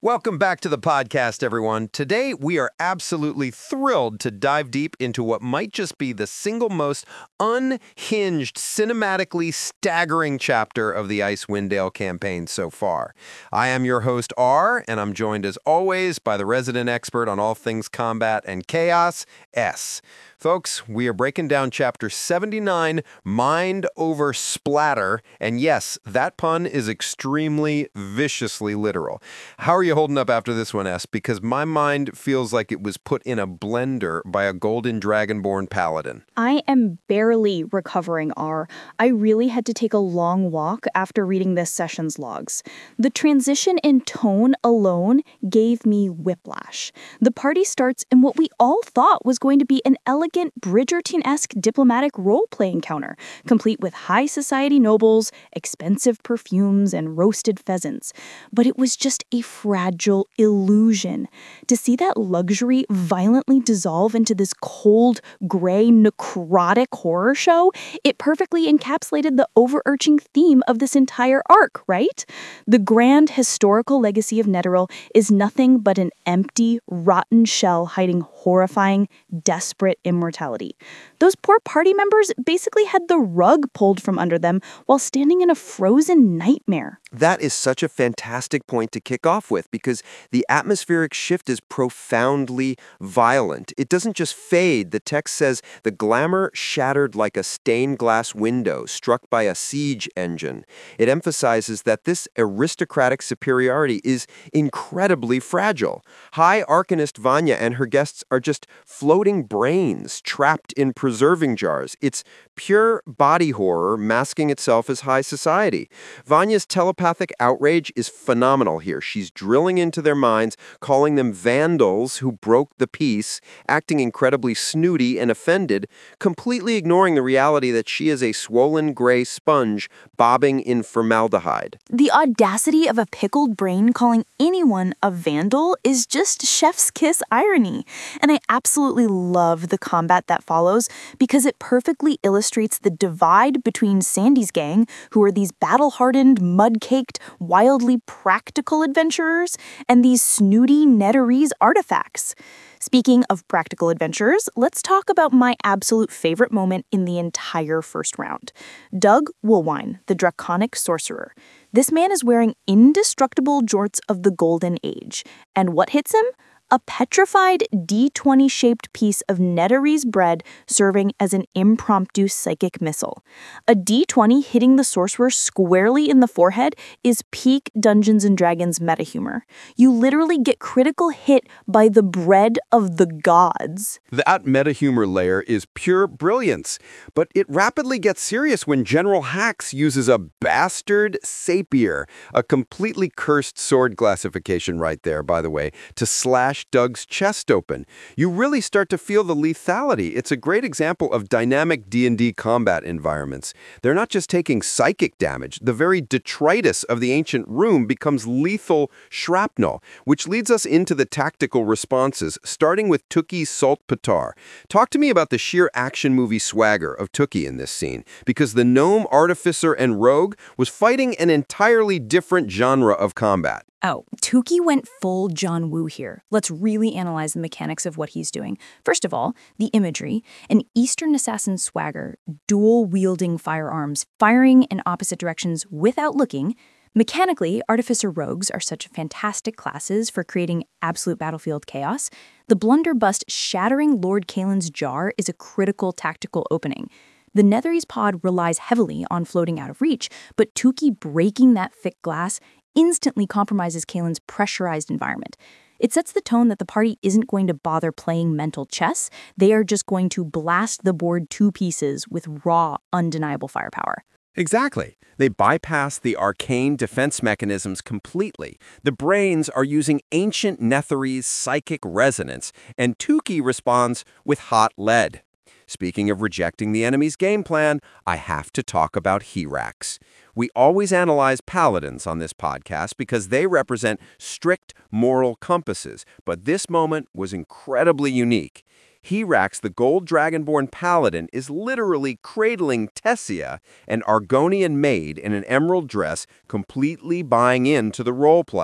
Welcome back to the podcast, everyone. Today, we are absolutely thrilled to dive deep into what might just be the single most unhinged, cinematically staggering chapter of the Icewind Dale campaign so far. I am your host, R, and I'm joined as always by the resident expert on all things combat and chaos, S. Folks, we are breaking down Chapter 79, Mind Over Splatter, and yes, that pun is extremely viciously literal. How are you holding up after this one, S? Because my mind feels like it was put in a blender by a golden dragonborn paladin. I am barely recovering, R. I really had to take a long walk after reading this session's logs. The transition in tone alone gave me whiplash. The party starts in what we all thought was going to be an elegant Bridgerton-esque diplomatic role-play encounter, complete with high society nobles, expensive perfumes, and roasted pheasants. But it was just a fragile illusion. To see that luxury violently dissolve into this cold, gray, necrotic horror show, it perfectly encapsulated the overarching theme of this entire arc, right? The grand historical legacy of Netheril is nothing but an empty, rotten shell hiding horrifying, desperate immortality. Those poor party members basically had the rug pulled from under them while standing in a frozen nightmare. That is such a fantastic point to kick off with because the atmospheric shift is profoundly violent. It doesn't just fade. The text says the glamour shattered like a stained glass window struck by a siege engine. It emphasizes that this aristocratic superiority is incredibly fragile. High Arcanist Vanya and her guests are just floating brains trapped in preserving jars. It's pure body horror masking itself as high society. Vanya's telepathic outrage is phenomenal here. She's drilling into their minds, calling them vandals who broke the peace, acting incredibly snooty and offended, completely ignoring the reality that she is a swollen gray sponge bobbing in formaldehyde. The audacity of a pickled brain calling anyone a vandal is just chef's kiss irony. And I absolutely love the combat that follows because it perfectly illustrates the divide between Sandy's gang, who are these battle-hardened, mud-caked, wildly practical adventurers, and these snooty Netherese artifacts. Speaking of practical adventurers, let's talk about my absolute favorite moment in the entire first round. Doug Woolwine, the draconic sorcerer. This man is wearing indestructible jorts of the Golden Age. And what hits him? A petrified D20-shaped piece of Netherese bread serving as an impromptu psychic missile. A D20 hitting the sorcerer squarely in the forehead is peak Dungeons & Dragons meta-humor. You literally get critical hit by the bread of the gods. That meta-humor layer is pure brilliance, but it rapidly gets serious when General Hax uses a bastard sapier, a completely cursed sword classification right there, by the way, to slash Doug's chest open. You really start to feel the lethality. It's a great example of dynamic D&D combat environments. They're not just taking psychic damage. The very detritus of the ancient room becomes lethal shrapnel, which leads us into the tactical responses, starting with Tookie's Salt Patar. Talk to me about the sheer action movie swagger of Tookie in this scene, because the gnome, artificer, and rogue was fighting an entirely different genre of combat. Oh, Tookie went full John Woo here. Let's really analyze the mechanics of what he's doing. First of all, the imagery. An Eastern assassin swagger, dual-wielding firearms, firing in opposite directions without looking. Mechanically, Artificer Rogues are such fantastic classes for creating absolute battlefield chaos. The blunderbuss shattering Lord Kaelin's jar is a critical tactical opening. The Netherese pod relies heavily on floating out of reach, but Tookie breaking that thick glass instantly compromises Kaelin's pressurized environment. It sets the tone that the party isn't going to bother playing mental chess. They are just going to blast the board to pieces with raw, undeniable firepower. Exactly. They bypass the arcane defense mechanisms completely. The brains are using ancient Netherese psychic resonance, and Tookie responds with hot lead. Speaking of rejecting the enemy's game plan, I have to talk about Hirax. We always analyze paladins on this podcast because they represent strict moral compasses, but this moment was incredibly unique. Hirax, the gold dragonborn paladin, is literally cradling Tessia, an Argonian maid in an emerald dress, completely buying into the roleplay.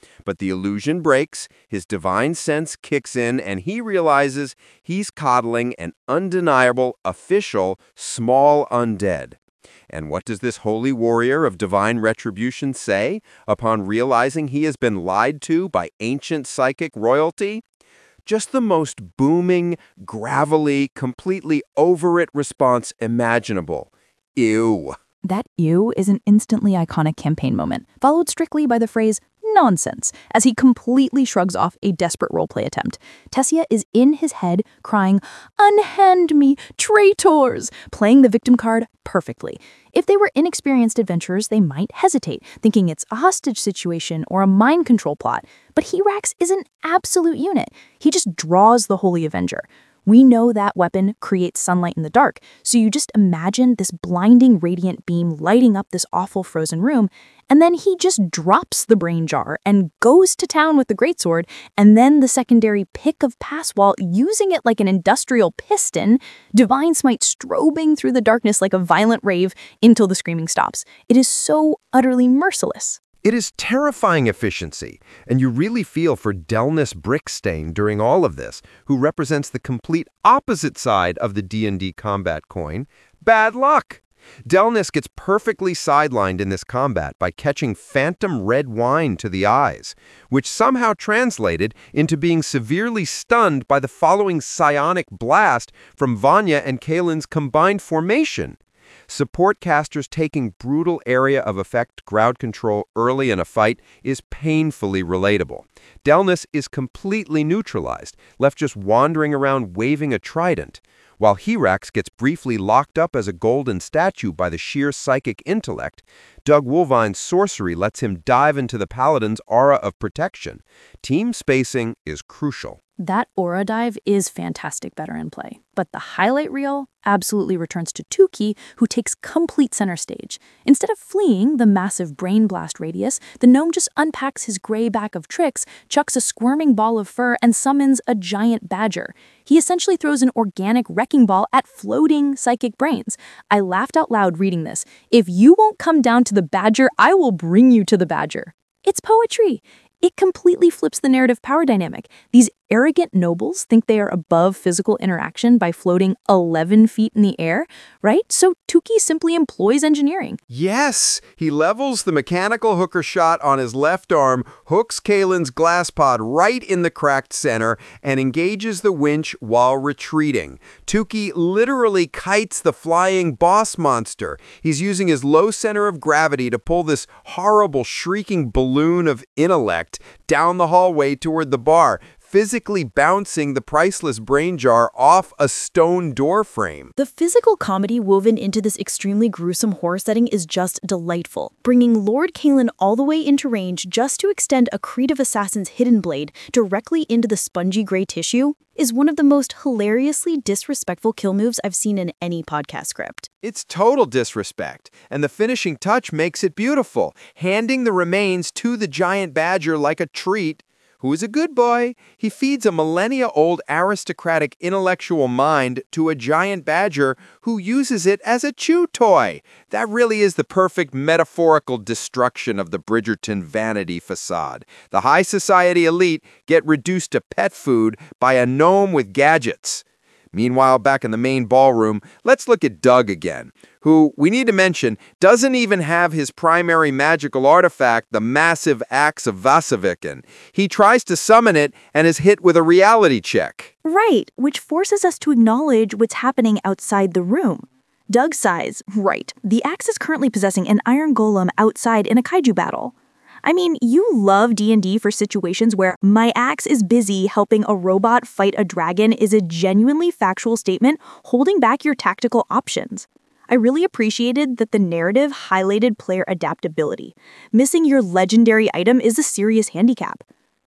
But the illusion breaks, his divine sense kicks in, and he realizes he's coddling an undeniable, official, small undead. And what does this holy warrior of divine retribution say upon realizing he has been lied to by ancient psychic royalty? Just the most booming, gravelly, completely over-it response imaginable. Ew. That ew is an instantly iconic campaign moment, followed strictly by the phrase, nonsense, as he completely shrugs off a desperate roleplay attempt. Tessia is in his head, crying, unhand me, traitors, playing the victim card perfectly. If they were inexperienced adventurers, they might hesitate, thinking it's a hostage situation or a mind control plot. But Hirax is an absolute unit. He just draws the Holy Avenger. We know that weapon creates sunlight in the dark, so you just imagine this blinding radiant beam lighting up this awful frozen room, and then he just drops the brain jar and goes to town with the greatsword, and then the secondary pick of Passwall using it like an industrial piston, divine smite strobing through the darkness like a violent rave until the screaming stops. It is so utterly merciless. It is terrifying efficiency, and you really feel for Delnus Brickstain during all of this, who represents the complete opposite side of the D&D combat coin, bad luck. Delnus gets perfectly sidelined in this combat by catching phantom red wine to the eyes, which somehow translated into being severely stunned by the following psionic blast from Vanya and Kaelin's combined formation. Support casters taking brutal area of effect crowd control early in a fight is painfully relatable. Delnus is completely neutralized, left just wandering around waving a trident, while Hirax gets briefly locked up as a golden statue by the sheer psychic intellect. Doug Wolvine's sorcery lets him dive into the paladin's aura of protection. Team spacing is crucial. That aura dive is fantastic veteran play, but the highlight reel absolutely returns to Tukey, who takes complete center stage. Instead of fleeing the massive brain blast radius, the gnome just unpacks his gray bag of tricks, chucks a squirming ball of fur, and summons a giant badger. He essentially throws an organic wrecking ball at floating psychic brains. I laughed out loud reading this. If you won't come down to the badger, I will bring you to the badger. It's poetry. It completely flips the narrative power dynamic. These arrogant nobles think they are above physical interaction by floating 11 feet in the air, right? So Tukey simply employs engineering. Yes, he levels the mechanical hooker shot on his left arm, hooks Kaelin's glass pod right in the cracked center, and engages the winch while retreating. Tukey literally kites the flying boss monster. He's using his low center of gravity to pull this horrible, shrieking balloon of intellect down the hallway toward the bar, physically bouncing the priceless brain jar off a stone door frame. The physical comedy woven into this extremely gruesome horror setting is just delightful, bringing Lord Kaelin all the way into range just to extend a Creed Assassin's hidden blade directly into the spongy gray tissue is one of the most hilariously disrespectful kill moves I've seen in any podcast script. It's total disrespect, and the finishing touch makes it beautiful, handing the remains to the giant badger like a treat. Who is a good boy. He feeds a millennia-old aristocratic intellectual mind to a giant badger who uses it as a chew toy. That really is the perfect metaphorical destruction of the Bridgerton vanity facade. The high society elite get reduced to pet food by a gnome with gadgets. Meanwhile, back in the main ballroom, let's look at Doug again, who, we need to mention, doesn't even have his primary magical artifact, the massive axe of Vasaviken. He tries to summon it and is hit with a reality check. Right, which forces us to acknowledge what's happening outside the room. Doug sighs, right, the axe is currently possessing an iron golem outside in a kaiju battle. I mean, you love D&D for situations where my axe is busy helping a robot fight a dragon is a genuinely factual statement holding back your tactical options. I really appreciated that the narrative highlighted player adaptability. Missing your legendary item is a serious handicap.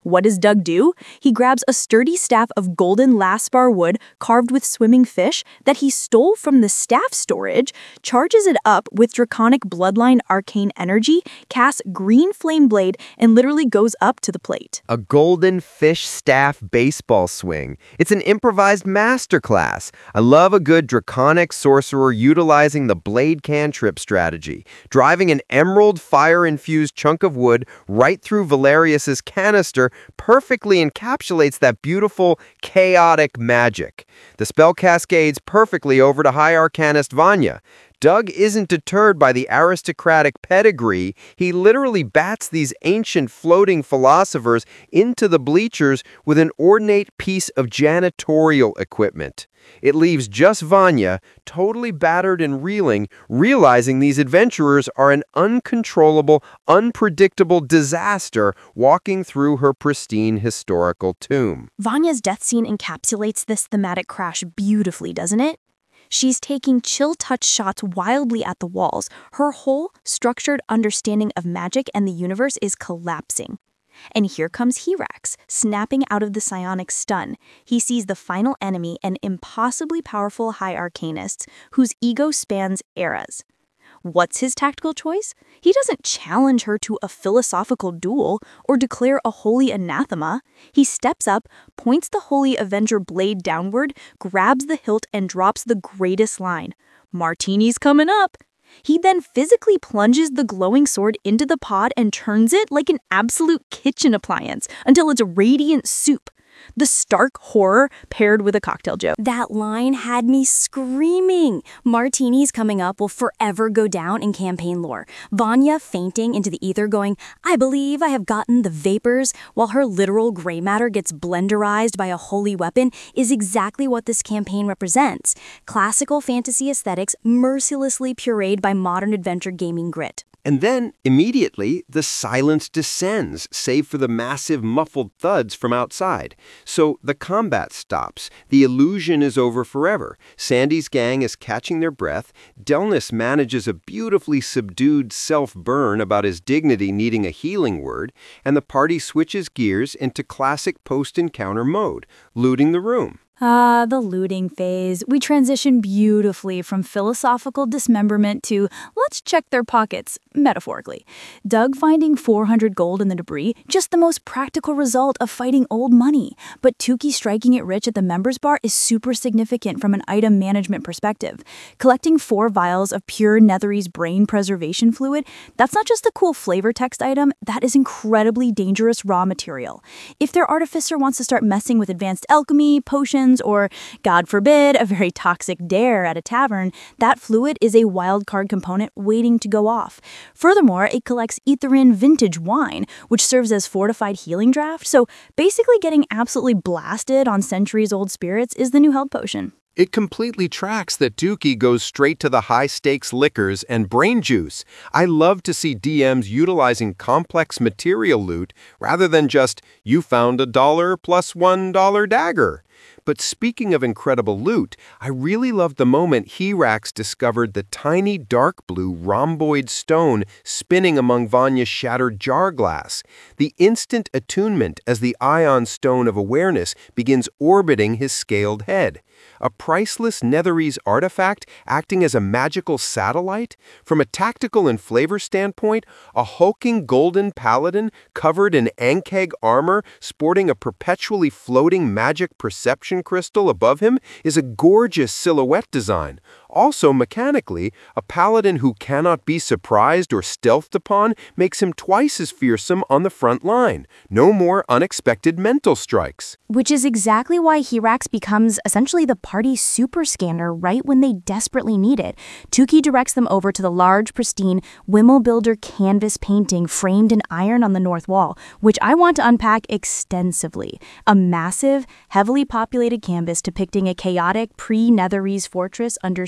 What does Doug do? He grabs a sturdy staff of golden lasbar wood carved with swimming fish that he stole from the staff storage, charges it up with draconic bloodline arcane energy, casts green flame blade, and literally goes up to the plate. A golden fish staff baseball swing. It's an improvised masterclass. I love a good draconic sorcerer utilizing the blade cantrip strategy, driving an emerald fire-infused chunk of wood right through Valerius's canister perfectly encapsulates that beautiful, chaotic magic. The spell cascades perfectly over to High Arcanist Vanya. Doug isn't deterred by the aristocratic pedigree. He literally bats these ancient floating philosophers into the bleachers with an ornate piece of janitorial equipment. It leaves just Vanya, totally battered and reeling, realizing these adventurers are an uncontrollable, unpredictable disaster walking through her pristine historical tomb. Vanya's death scene encapsulates this thematic crash beautifully, doesn't it? She's taking chill touch shots wildly at the walls. Her whole structured understanding of magic and the universe is collapsing. And here comes Hirax, snapping out of the psionic stun. He sees the final enemy, an impossibly powerful High Arcanist whose ego spans eras. What's his tactical choice? He doesn't challenge her to a philosophical duel or declare a holy anathema. He steps up, points the Holy Avenger blade downward, grabs the hilt, and drops the greatest line. "Martini's coming up." He then physically plunges the glowing sword into the pod and turns it like an absolute kitchen appliance until it's radiant soup. The stark horror paired with a cocktail joke. That line had me screaming. Martini's coming up will forever go down in campaign lore. Vanya fainting into the ether going, "I believe I have gotten the vapors," while her literal gray matter gets blenderized by a holy weapon is exactly what this campaign represents. Classical fantasy aesthetics mercilessly pureed by modern adventure gaming grit. And then, immediately, the silence descends, save for the massive muffled thuds from outside. So the combat stops. The illusion is over forever. Sandy's gang is catching their breath. Delnus manages a beautifully subdued self-burn about his dignity needing a healing word, and the party switches gears into classic post-encounter mode, looting the room. The looting phase. We transition beautifully from philosophical dismemberment to let's check their pockets, metaphorically. Doug finding 400 gold in the debris, just the most practical result of fighting old money. But Tukey striking it rich at the members bar is super significant from an item management perspective. Collecting 4 vials of pure Netherese brain preservation fluid, that's not just a cool flavor text item, that is incredibly dangerous raw material. If their artificer wants to start messing with advanced alchemy, potions, or, God forbid, a very toxic dare at a tavern, that fluid is a wild card component waiting to go off. Furthermore, it collects Etherin vintage wine, which serves as fortified healing draft, so basically getting absolutely blasted on centuries-old spirits is the new health potion. It completely tracks that Dookie goes straight to the high-stakes liquors and brain juice. I love to see DMs utilizing complex material loot rather than just, you found $1 plus $1 dagger. But speaking of incredible loot, I really loved the moment Hirax discovered the tiny dark blue rhomboid stone spinning among Vanya's shattered jar glass. The instant attunement as the ion stone of awareness begins orbiting his scaled head. A priceless Netherese artifact acting as a magical satellite? From a tactical and flavor standpoint, a hulking golden paladin covered in Ankeg armor sporting a perpetually floating magic perception crystal above him is a gorgeous silhouette design. Also, mechanically, a paladin who cannot be surprised or stealthed upon makes him twice as fearsome on the front line. No more unexpected mental strikes. Which is exactly why Hirax becomes essentially the party super scanner right when they desperately need it. Tukey directs them over to the large, pristine Wimmelbilder canvas painting framed in iron on the north wall, which I want to unpack extensively. A massive, heavily populated canvas depicting a chaotic pre-Netherese fortress under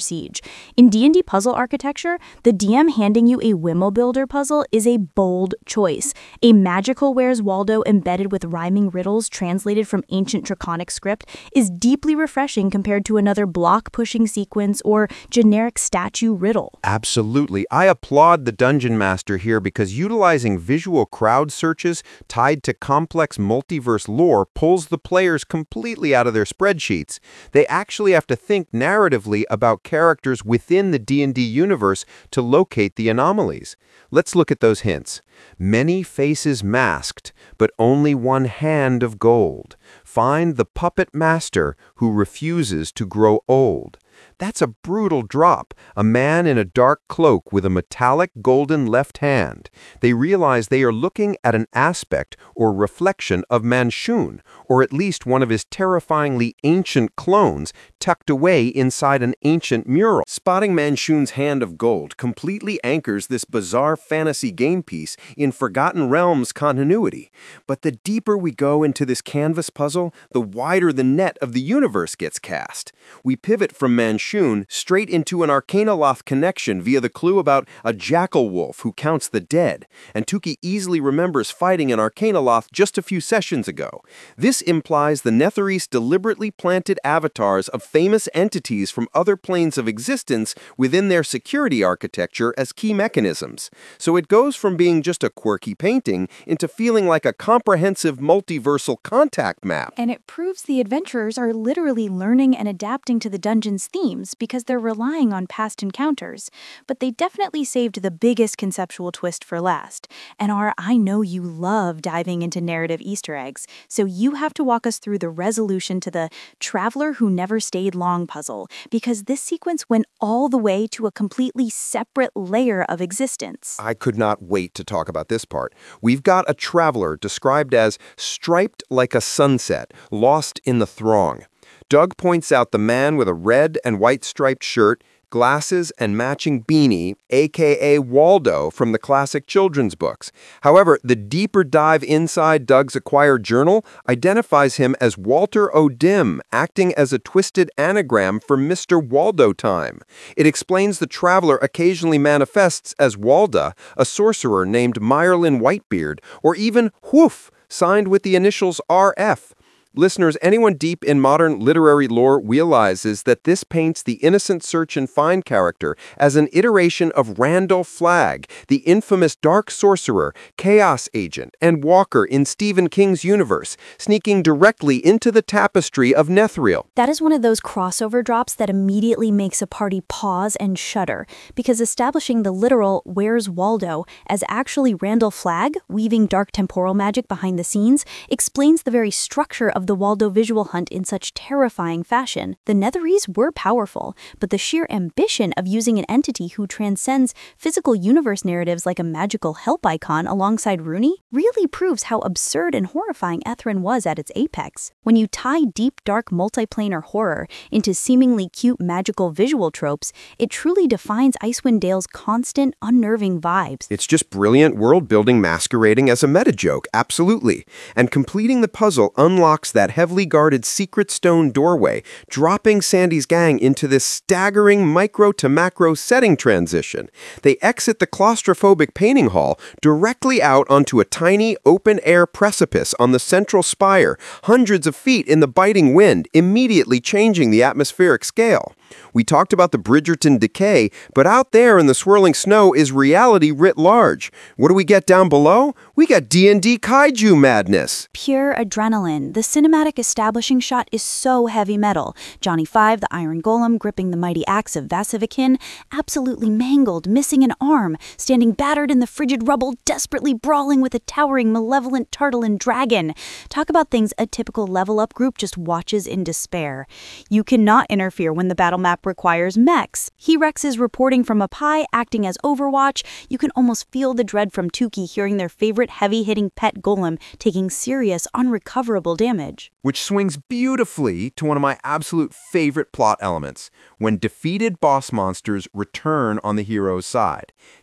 siege. In D&D puzzle architecture, the DM handing you a Wimmo Builder puzzle is a bold choice. A magical Where's Waldo embedded with rhyming riddles translated from ancient Draconic script is deeply refreshing compared to another block-pushing sequence or generic statue riddle. Absolutely. I applaud the Dungeon Master here because utilizing visual crowd searches tied to complex multiverse lore pulls the players completely out of their spreadsheets. They actually have to think narratively about characters within the D&D universe to locate the anomalies. Let's look at those hints. Many faces masked, but only one hand of gold. Find the puppet master who refuses to grow old. That's a brutal drop. A man in a dark cloak with a metallic golden left hand. They realize they are looking at an aspect or reflection of Manchun, or at least one of his terrifyingly ancient clones tucked away inside an ancient mural. Spotting Manchun's hand of gold completely anchors this bizarre fantasy game piece in Forgotten Realms continuity. But the deeper we go into this canvas puzzle, the wider the net of the universe gets cast. We pivot from Manchun straight into an Arcanoloth connection via the clue about a jackal wolf who counts the dead, and Tukey easily remembers fighting an Arcanoloth just a few sessions ago. This implies the Netherese deliberately planted avatars of famous entities from other planes of existence within their security architecture as key mechanisms. So it goes from being just a quirky painting into feeling like a comprehensive multiversal contact map. And it proves the adventurers are literally learning and adapting to the dungeon's themes because they're relying on past encounters. But they definitely saved the biggest conceptual twist for last. And I know you love diving into narrative Easter eggs, so you have to walk us through the resolution to the Traveler Who Never Stayed Long puzzle, because this sequence went all the way to a completely separate layer of existence. I could not wait to talk about this part. We've got a traveler described as striped like a sunset, lost in the throng. Doug points out the man with a red and white striped shirt, glasses, and matching beanie, aka Waldo from the classic children's books. However, the deeper dive inside Doug's acquired journal identifies him as Walter O'Dim, acting as a twisted anagram for Mr. Waldo Time. It explains the traveler occasionally manifests as Walda, a sorcerer named Myrlin Whitebeard, or even Whoof, signed with the initials RF. Listeners, anyone deep in modern literary lore realizes that this paints the innocent search and find character as an iteration of Randall Flagg, the infamous dark sorcerer, chaos agent, and walker in Stephen King's universe, sneaking directly into the tapestry of Netheril. That is one of those crossover drops that immediately makes a party pause and shudder, because establishing the literal "Where's Waldo" as actually Randall Flagg, weaving dark temporal magic behind the scenes, explains the very structure of the Waldo visual hunt in such terrifying fashion. The Netherese were powerful, but the sheer ambition of using an entity who transcends physical universe narratives like a magical help icon alongside Rooney really proves how absurd and horrifying Ethrin was at its apex. When you tie deep, dark, multiplanar horror into seemingly cute magical visual tropes, it truly defines Icewind Dale's constant, unnerving vibes. It's just brilliant world-building masquerading as a meta-joke, absolutely. And completing the puzzle unlocks that heavily guarded secret stone doorway, dropping Sandy's gang into this staggering micro to macro setting transition. They exit the claustrophobic painting hall directly out onto a tiny open-air precipice on the central spire, hundreds of feet in the biting wind, immediately changing the atmospheric scale. We talked about the Bridgerton decay, but out there in the swirling snow is reality writ large. What do we get down below? We got D&D kaiju madness. Pure adrenaline. The cinematic establishing shot is so heavy metal. Johnny Five, the Iron Golem, gripping the mighty axe of Vasivikin, absolutely mangled, missing an arm, standing battered in the frigid rubble, desperately brawling with a towering, malevolent Tartlan dragon. Talk about things a typical level-up group just watches in despair. You cannot interfere when the battle map requires mechs. He-Rex is reporting from up high, acting as Overwatch. You can almost feel the dread from Tukey hearing their favorite heavy-hitting pet golem taking serious, unrecoverable damage. Which swings beautifully to one of my absolute favorite plot elements, when defeated boss monsters return on the hero's side.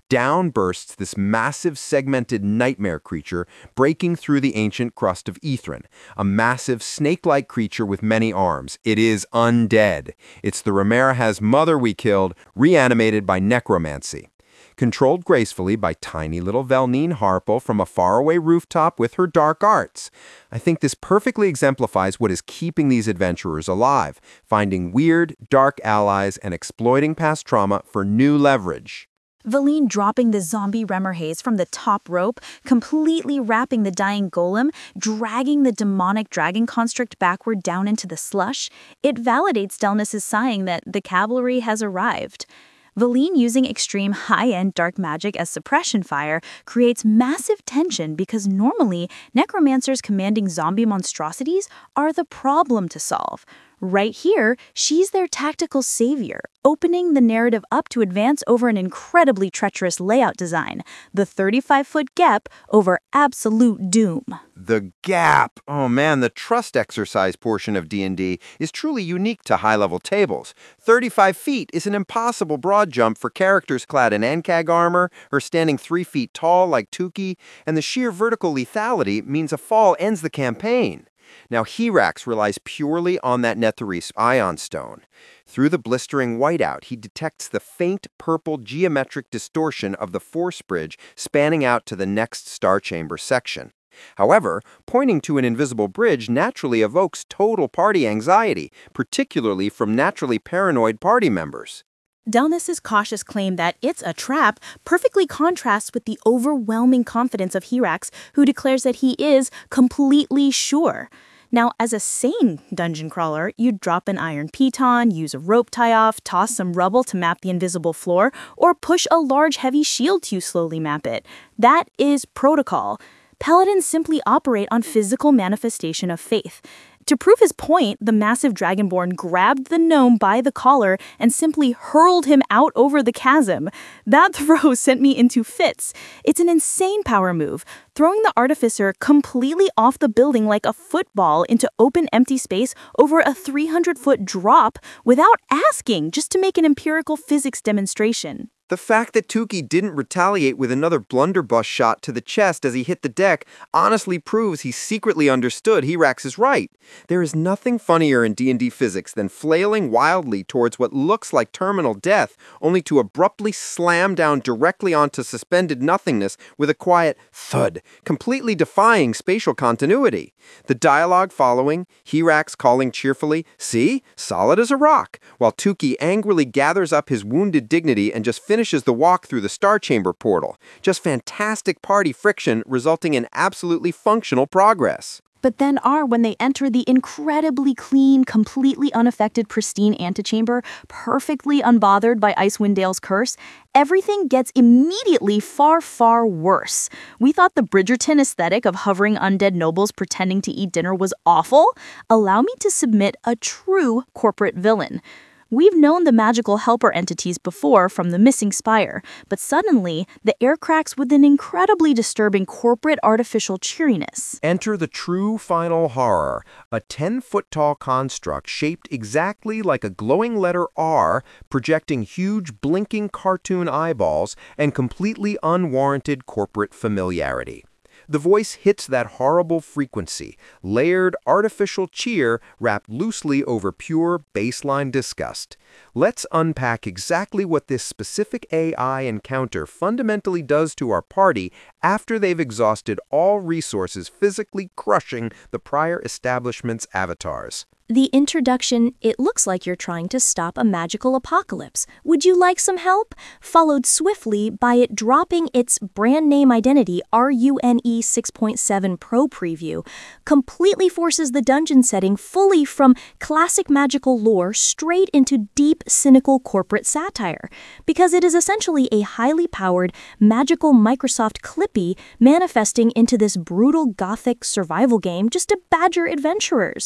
down bursts this massive segmented nightmare creature breaking through the ancient crust of Ithran, a massive snake-like creature with many arms. It is undead. It's the Remerahaz mother we killed, reanimated by necromancy. Controlled gracefully by tiny little Velnine Harpel from a faraway rooftop with her dark arts. I think this perfectly exemplifies what is keeping these adventurers alive, finding weird, dark allies and exploiting past trauma for new leverage. Valine dropping the zombie Remerhaze from the top rope, completely wrapping the dying golem, dragging the demonic dragon construct backward down into the slush, it validates Delnus' sighing that the cavalry has arrived. Valine using extreme high-end dark magic as suppression fire creates massive tension because normally necromancers commanding zombie monstrosities are the problem to solve. Right here, she's their tactical savior, opening the narrative up to advance over an incredibly treacherous layout design, the 35-foot gap over absolute doom. The gap! Oh man, the trust exercise portion of D&D is truly unique to high-level tables. 35 feet is an impossible broad jump for characters clad in Ankag armor or standing 3 feet tall like Tuki, and the sheer vertical lethality means a fall ends the campaign. Now, Hirax relies purely on that Netherese Ion Stone. Through the blistering whiteout, he detects the faint purple geometric distortion of the force bridge spanning out to the next star chamber section. However, pointing to an invisible bridge naturally evokes total party anxiety, particularly from naturally paranoid party members. Delnus' cautious claim that it's a trap perfectly contrasts with the overwhelming confidence of Hirax, who declares that he is completely sure. Now, as a sane dungeon crawler, you'd drop an iron piton, use a rope tie-off, toss some rubble to map the invisible floor, or push a large heavy shield to slowly map it. That is protocol. Paladins simply operate on physical manifestation of faith. To prove his point, the massive dragonborn grabbed the gnome by the collar and simply hurled him out over the chasm. That throw sent me into fits. It's an insane power move, throwing the artificer completely off the building like a football into open empty space over a 300-foot drop without asking, just to make an empirical physics demonstration. The fact that Tuki didn't retaliate with another blunderbuss shot to the chest as he hit the deck honestly proves he secretly understood Hirax is right. There is nothing funnier in D&D physics than flailing wildly towards what looks like terminal death, only to abruptly slam down directly onto suspended nothingness with a quiet thud, completely defying spatial continuity. The dialogue following, Hirax calling cheerfully, "See? Solid as a rock," while Tuki angrily gathers up his wounded dignity and just finishes the walk through the Star Chamber portal. Just fantastic party friction resulting in absolutely functional progress. But then when they enter the incredibly clean, completely unaffected, pristine antechamber, perfectly unbothered by Icewind Dale's curse, everything gets immediately far, far worse. We thought the Bridgerton aesthetic of hovering undead nobles pretending to eat dinner was awful. Allow me to submit a true corporate villain. We've known the magical helper entities before from the Missing Spire, but suddenly, the air cracks with an incredibly disturbing corporate artificial cheeriness. Enter the true final horror, a 10-foot-tall construct shaped exactly like a glowing letter R, projecting huge blinking cartoon eyeballs and completely unwarranted corporate familiarity. The voice hits that horrible frequency, layered artificial cheer wrapped loosely over pure baseline disgust. Let's unpack exactly what this specific AI encounter fundamentally does to our party after they've exhausted all resources physically crushing the prior establishment's avatars. The introduction, "It looks like you're trying to stop a magical apocalypse. Would you like some help?" followed swiftly by it dropping its brand name identity RUNE 6.7 Pro preview, completely forces the dungeon setting fully from classic magical lore straight into deep, cynical corporate satire, because it is essentially a highly powered, magical Microsoft Clippy manifesting into this brutal gothic survival game just to badger adventurers.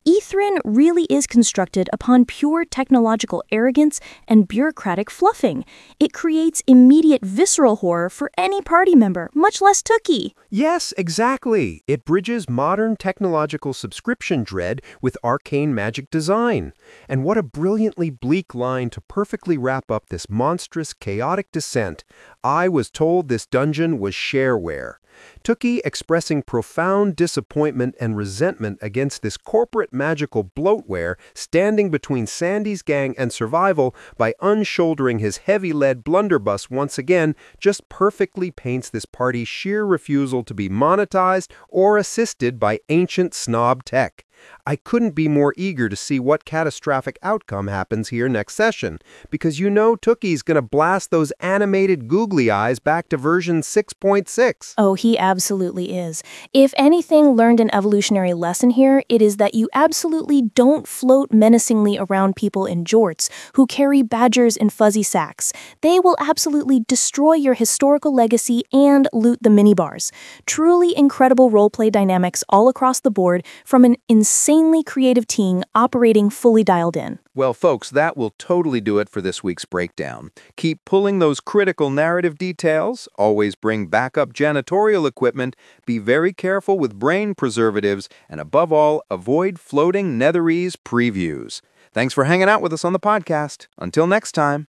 Ethrin really is constructed upon pure technological arrogance and bureaucratic fluffing. It creates immediate visceral horror for any party member, much less Tookie. Yes, exactly. It bridges modern technological subscription dread with arcane magic design. And what a brilliantly bleak line to perfectly wrap up this monstrous, chaotic descent. I was told this dungeon was shareware. Tookie expressing profound disappointment and resentment against this corporate magical bloatware standing between Sandy's gang and survival by unshouldering his heavy lead blunderbuss once again just perfectly paints this party's sheer refusal to be monetized or assisted by ancient snob tech. I couldn't be more eager to see what catastrophic outcome happens here next session, because you know Tookie's gonna blast those animated googly eyes back to version 6.6. Oh, he absolutely is. If anything learned an evolutionary lesson here, it is that you absolutely don't float menacingly around people in jorts who carry badgers in fuzzy sacks. They will absolutely destroy your historical legacy and loot the minibars. Truly incredible roleplay dynamics all across the board from an insanely creative team operating fully dialed in. Well, folks, that will totally do it for this week's breakdown. Keep pulling those critical narrative details, always bring backup janitorial equipment, be very careful with brain preservatives, and above all, avoid floating Netherese previews. Thanks for hanging out with us on the podcast. Until next time.